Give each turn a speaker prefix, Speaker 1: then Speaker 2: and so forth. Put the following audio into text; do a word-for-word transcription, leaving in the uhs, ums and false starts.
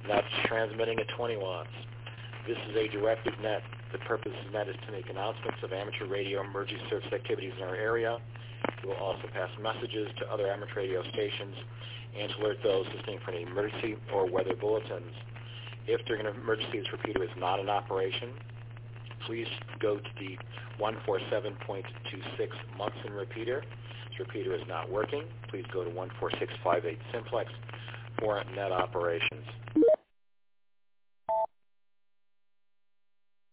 Speaker 1: That's transmitting at twenty watts. This is a directed net. The purpose of the net is to make announcements of amateur radio emergency service activities in our area. It will also pass messages to other amateur radio stations and to alert those listening for any emergency or weather bulletins. If during an emergency this repeater is not in operation, please go to the one forty-seven point two six Munson repeater. This repeater is not working. Please go to one four six five eight simplex for net operations.